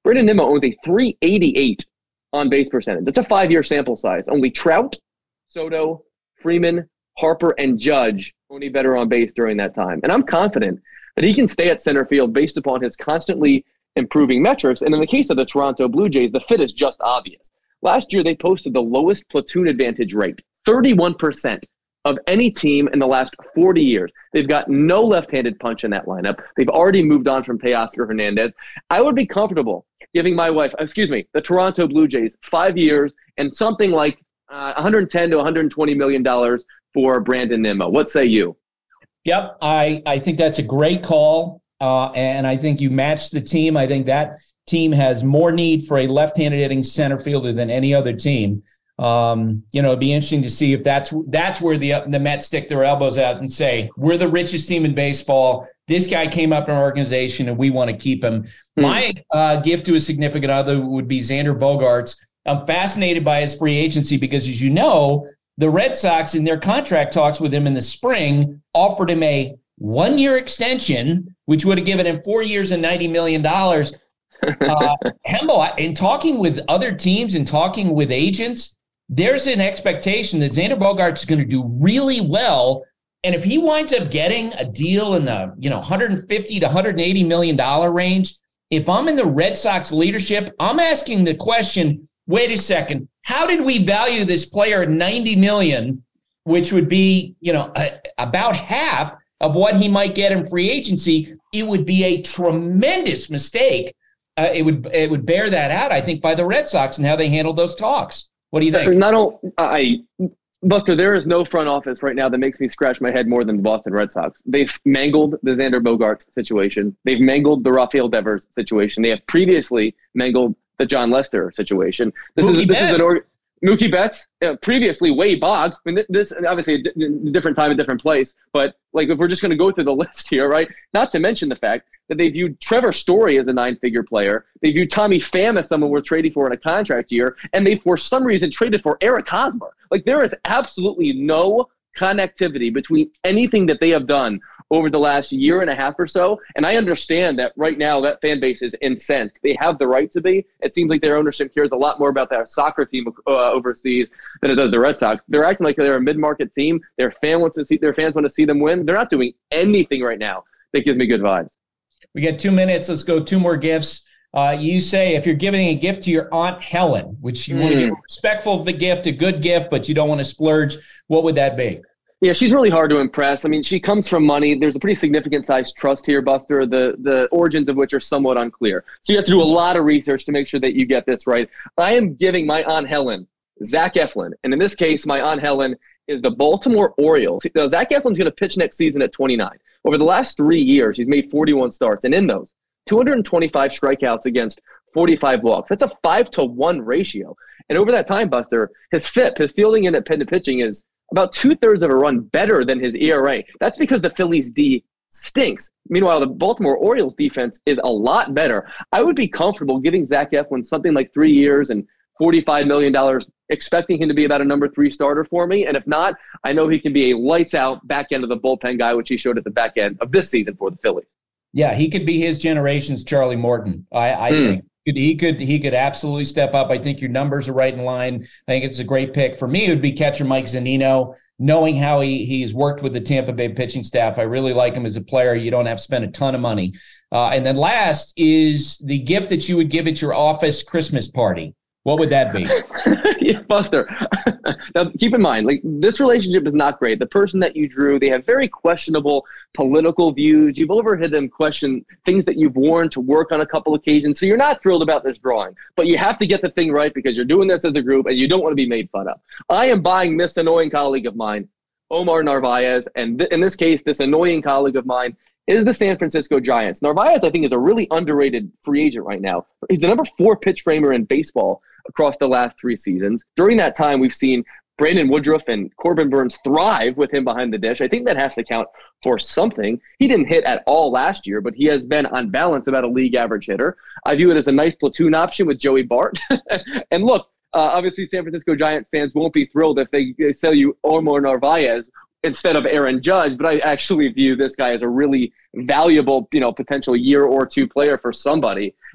Brandon Nimmo owns a three eighty-eight on base percentage. That's a five-year sample size. Only Trout, Soto, Freeman, Harper, and Judge only better on base during that time. And I'm confident that he can stay at center field based upon his constantly improving metrics. And in the case of the Toronto Blue Jays, the fit is just obvious. Last year, they posted the lowest platoon advantage rate, thirty-one percent of any team in the last forty years. They've got no left-handed punch in that lineup. They've already moved on from Teoscar Hernandez. I would be comfortable giving my wife, excuse me, the Toronto Blue Jays five years and something like uh, one hundred ten to one hundred twenty million dollars for Brandon Nimmo. What say you? Yep, I, I think that's a great call, uh, and I think you match the team. I think that team has more need for a left-handed hitting center fielder than any other team. Um, you know, it'd be interesting to see if that's that's where the the Mets stick their elbows out and say, we're the richest team in baseball. This guy came up in our organization, and we want to keep him. Hmm. My uh, gift to a significant other would be Xander Bogaerts. I'm fascinated by his free agency because, as you know, the Red Sox, in their contract talks with him in the spring, offered him a one-year extension, which would have given him four years and ninety million dollars. Uh, Hembo, in talking with other teams and talking with agents, there's an expectation that Xander Bogaerts is going to do really well. And if he winds up getting a deal in the, you know, one hundred fifty to one hundred eighty million dollars range, if I'm in the Red Sox leadership, I'm asking the question, wait a second, how did we value this player at ninety million dollars, which would be, you know, a, about half of what he might get in free agency? It would be a tremendous mistake. Uh, it would it would bear that out, I think, by the Red Sox and how they handled those talks. What do you think? Not all, I, Buster, there is no front office right now that makes me scratch my head more than the Boston Red Sox. They've mangled the Xander Bogaerts situation. They've mangled the Rafael Devers situation. They have previously mangled the John Lester situation. This Mookie is this Betts. is an org- Mookie Betts, uh, previously Wade Boggs. I mean, this obviously a d- different time, a different place. But like, if we're just going to go through the list here, right? Not to mention the fact that they viewed Trevor Story as a nine-figure player. They viewed Tommy Pham as someone worth trading for in a contract year, and they, for some reason, traded for Eric Hosmer. Like, there is absolutely no connectivity between anything that they have done over the last year and a half or so. And I understand that right now that fan base is incensed. They have the right to be. It seems like their ownership cares a lot more about their soccer team uh, overseas than it does the Red Sox. They're acting like they're a mid-market team. Their fan wants to see their fans want to see them win. They're not doing anything right now that gives me good vibes. We got two minutes. Let's go two more gifts. Uh, you say if you're giving a gift to your Aunt Helen, which you mm. want to be respectful of the gift, a good gift, but you don't want to splurge, what would that be? Yeah, she's really hard to impress. I mean, she comes from money. There's a pretty significant size trust here, Buster, the, the origins of which are somewhat unclear. So you have to do a lot of research to make sure that you get this right. I am giving my Aunt Helen Zach Eflin. And in this case, my Aunt Helen is the Baltimore Orioles. Now, Zach Eflin's going to pitch next season at twenty-nine. Over the last three years, he's made forty-one starts. And in those, two hundred twenty-five strikeouts against forty-five walks. That's a five to one ratio. And over that time, Buster, his F I P, his fielding independent pitching is about two-thirds of a run better than his E R A. That's because the Phillies D stinks. Meanwhile, the Baltimore Orioles defense is a lot better. I would be comfortable giving Zach Eflin something like three years and forty-five million dollars, expecting him to be about a number three starter for me. And if not, I know he can be a lights-out back end of the bullpen guy, which he showed at the back end of this season for the Phillies. Yeah, he could be his generation's Charlie Morton, I, I mm. think. He could he could absolutely step up. I think your numbers are right in line. I think it's a great pick. For me, it would be catcher Mike Zunino. Knowing how he he's worked with the Tampa Bay pitching staff, I really like him as a player. You don't have to spend a ton of money. Uh, and then last is the gift that you would give at your office Christmas party. What would that be? Yeah, Buster. Now, keep in mind, like, this relationship is not great. The person that you drew, they have very questionable political views. You've overheard them question things that you've worn to work on a couple occasions. So you're not thrilled about this drawing. But you have to get the thing right because you're doing this as a group and you don't want to be made fun of. I am buying this annoying colleague of mine, Omar Narvaez. And th- in this case, this annoying colleague of mine is the San Francisco Giants. Narvaez, I think, is a really underrated free agent right now. He's the number four pitch framer in baseball across the last three seasons. During that time, we've seen Brandon Woodruff and Corbin Burns thrive with him behind the dish. I think that has to count for something. He didn't hit at all last year, but he has been, on balance, about a league average hitter. I view it as a nice platoon option with Joey Bart. And look, uh, obviously San Francisco Giants fans won't be thrilled if they sell you Omar Narvaez instead of Aaron Judge, but I actually view this guy as a really valuable, you know, potential year or two player for somebody.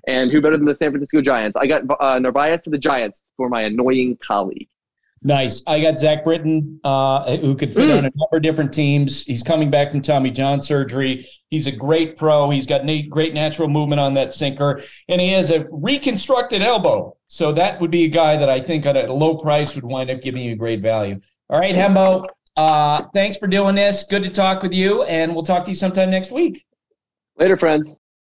And who better than the San Francisco Giants? I got uh, Narvaez to the Giants for my annoying colleague. Nice. I got Zach Britton, uh, who could fit mm. on a number of different teams. He's coming back from Tommy John surgery. He's a great pro. He's got na- great natural movement on that sinker, and he has a reconstructed elbow. So that would be a guy that I think at a low price would wind up giving you great value. All right, Hembo, uh, thanks for doing this. Good to talk with you, and we'll talk to you sometime next week. Later, friends.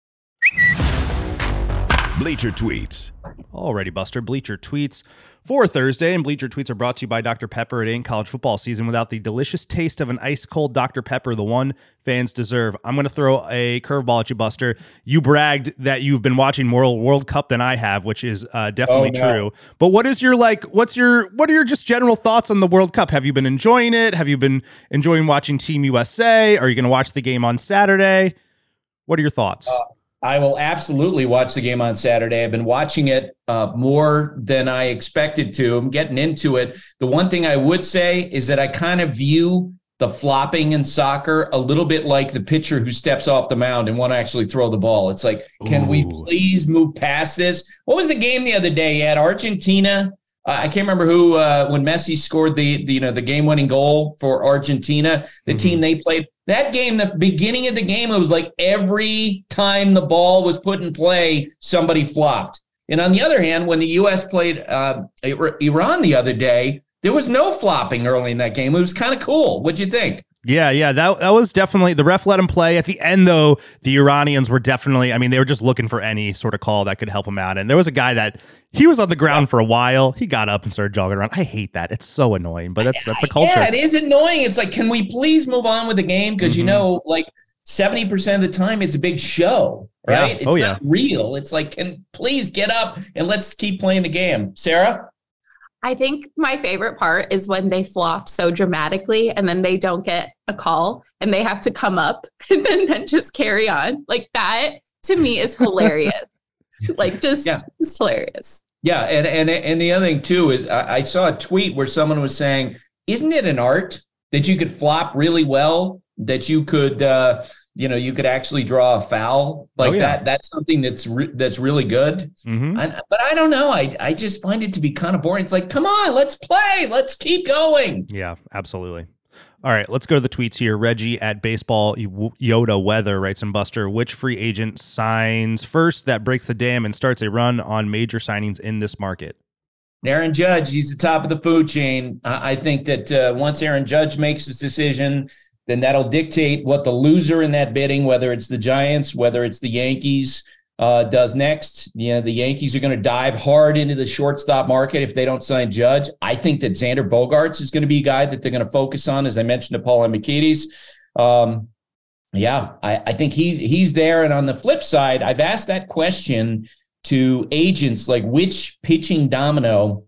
Bleacher Tweets. Alrighty, Buster. Bleacher Tweets for Thursday, and Bleacher Tweets are brought to you by Doctor Pepper. It ain't college football season without the delicious taste of an ice-cold Doctor Pepper, the one fans deserve. I'm going to throw a curveball at you, Buster. You bragged that you've been watching more World Cup than I have, which is uh, definitely oh, no. true. But what is your, like, what's your, what are your just general thoughts on the World Cup? Have you been enjoying it? Have you been enjoying watching Team U S A? Are you going to watch the game on Saturday? What are your thoughts? Uh, I will absolutely watch the game on Saturday. I've been watching it uh, more than I expected to. I'm getting into it. The one thing I would say is that I kind of view the flopping in soccer a little bit like the pitcher who steps off the mound and want to actually throw the ball. It's like, can Ooh. we please move past this? What was the game the other day? You had Argentina. Uh, I can't remember who, uh, when Messi scored the, the you know the game-winning goal for Argentina, the mm-hmm. team they played. That game, the beginning of the game, it was like every time the ball was put in play, somebody flopped. And on the other hand, when the U S played uh, Iran the other day, there was no flopping early in that game. It was kind of cool. What'd you think? Yeah, yeah, that that was definitely, the ref let him play. At the end, though, the Iranians were definitely, I mean, they were just looking for any sort of call that could help him out. And there was a guy that, he was on the ground for a while. He got up and started jogging around. I hate that. It's so annoying, but that's that's the culture. Yeah, it is annoying. It's like, can we please move on with the game? Because, mm-hmm. you know, like seventy percent of the time, it's a big show, right? Yeah. It's oh, not yeah. real. It's like, can please get up and let's keep playing the game. Sarah? I think my favorite part is when they flop so dramatically and then they don't get a call and they have to come up and then, then just carry on. Like that to me is hilarious. like just, yeah. just hilarious. Yeah. And, and, and the other thing too, is I, I saw a tweet where someone was saying, isn't it an art that you could flop really well, that you could, uh, you know, you could actually draw a foul like oh, yeah. that. That's something that's re- that's really good. Mm-hmm. I, but I don't know. I I just find it to be kind of boring. It's like, come on, let's play. Let's keep going. Yeah, absolutely. All right, let's go to the tweets here. Reggie at Baseball Yoda Weather writes in, Buster, which free agent signs first that breaks the dam and starts a run on major signings in this market? Aaron Judge, he's the top of the food chain. I, I think that uh, once Aaron Judge makes his decision, then that'll dictate what the loser in that bidding, whether it's the Giants, whether it's the Yankees, uh, does next. You know, the Yankees are going to dive hard into the shortstop market if they don't sign Judge. I think that Xander Bogaerts is going to be a guy that they're going to focus on, as I mentioned to Paul Amikides. Um, yeah, I, I think he, he's there. And on the flip side, I've asked that question to agents, like which pitching domino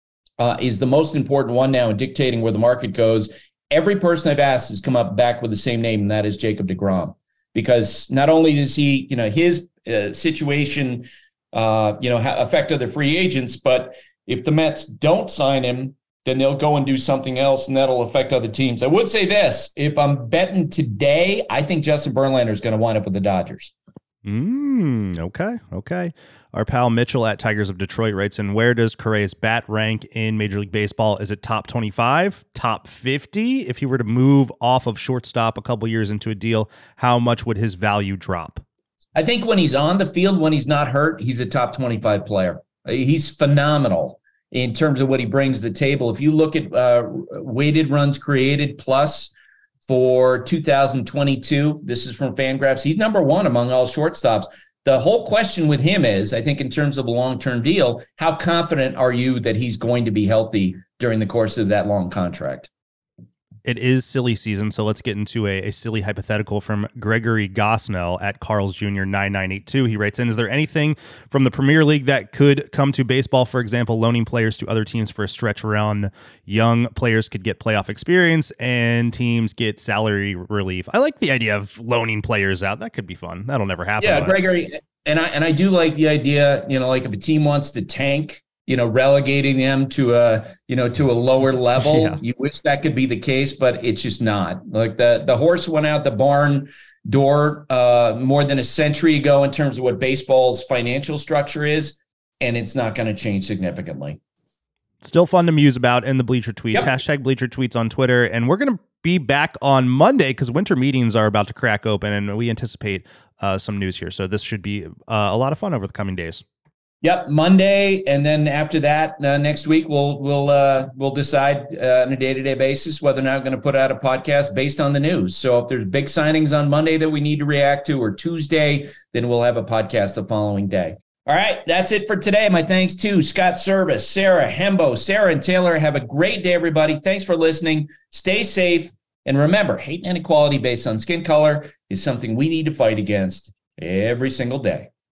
uh, is the most important one now in dictating where the market goes. Every person I've asked has come up back with the same name, and that is Jacob deGrom, because not only does he, you know, his uh, situation, uh, you know, ha- affect other free agents, but if the Mets don't sign him, then they'll go and do something else, and that'll affect other teams. I would say this: if I'm betting today, I think Justin Verlander is going to wind up with the Dodgers. Mm, okay, okay. Our pal Mitchell at Tigers of Detroit writes in, where does Correa's bat rank in Major League Baseball? Is it top twenty-five, top fifty? If he were to move off of shortstop a couple years into a deal, how much would his value drop? I think when he's on the field, when he's not hurt, he's a top twenty-five player. He's phenomenal in terms of what he brings to the table. If you look at uh, weighted runs created plus for two thousand twenty-two, this is from Fangraphs, he's number one among all shortstops. The whole question with him is, I think in terms of a long-term deal, how confident are you that he's going to be healthy during the course of that long contract? It is silly season, so let's get into a, a silly hypothetical from Gregory Gosnell at Carl's Junior nine nine eight two. He writes in, is there anything from the Premier League that could come to baseball? For example, loaning players to other teams for a stretch run. Young players could get playoff experience and teams get salary relief. I like the idea of loaning players out. That could be fun. That'll never happen. Yeah, Gregory, and I and I do like the idea, you know, like if a team wants to tank you know, relegating them to a, you know, to a lower level. Yeah. You wish that could be the case, but it's just not. Like the, the horse went out the barn door uh, more than a century ago in terms of what baseball's financial structure is, and it's not going to change significantly. Still fun to muse about in the Bleacher Tweets. Yep. Hashtag Bleacher Tweets on Twitter. And we're going to be back on Monday because winter meetings are about to crack open, and we anticipate uh, some news here. So this should be uh, a lot of fun over the coming days. Yep, Monday, and then after that, uh, next week we'll we'll uh, we'll decide uh, on a day-to-day basis whether or not we're going to put out a podcast based on the news. So if there's big signings on Monday that we need to react to, or Tuesday, then we'll have a podcast the following day. All right, that's it for today. My thanks to Scott Service, Sarah Hembo, Sarah and Taylor. Have a great day, everybody. Thanks for listening. Stay safe, and remember, hate and inequality based on skin color is something we need to fight against every single day.